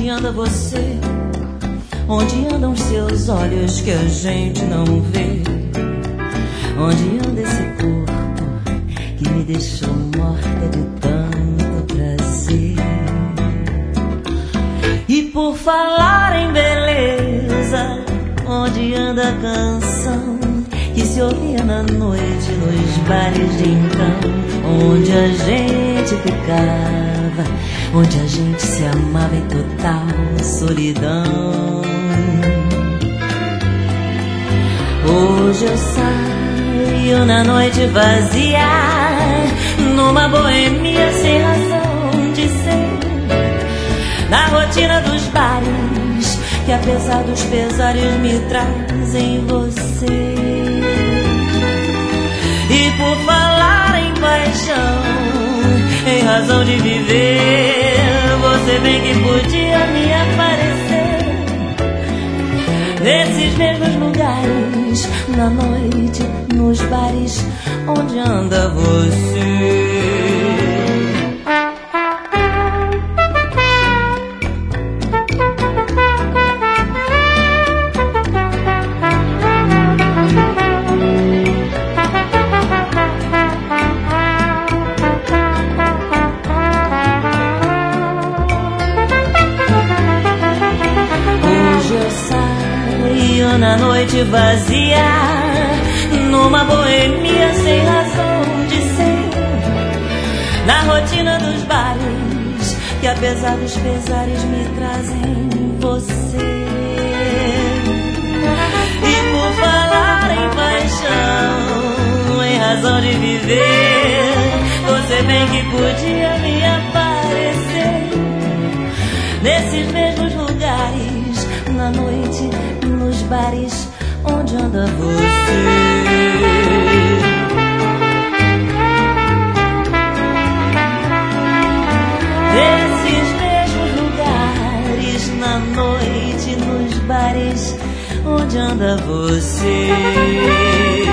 onde anda você? Onde andam os seus olhos que a gente não vê? Onde anda esse corpo que me deixou morta de tanto prazer? E por falar em beleza, onde anda a canção que se ouvia na noite nos bares de então? Onde a gente ficava, onde a gente se amava em total solidão. Hoje eu saio na noite vazia, numa boemia sem razão de ser, na rotina dos bares que apesar dos pesares me trazem você. E por falar em paixão, em razão de viver, você bem que podia me aparecer nesses mesmos lugares, na noite, nos bares, onde anda você? Na noite vazia, numa boemia sem razão de ser, na rotina dos bares que apesar dos pesares me trazem você. E por falar em paixão, em razão de viver, você bem que podia me aparecer nesses mesmos lugares, na noite, nos bares, onde anda você? Nesses mesmos lugares, na noite, nos bares, onde anda você?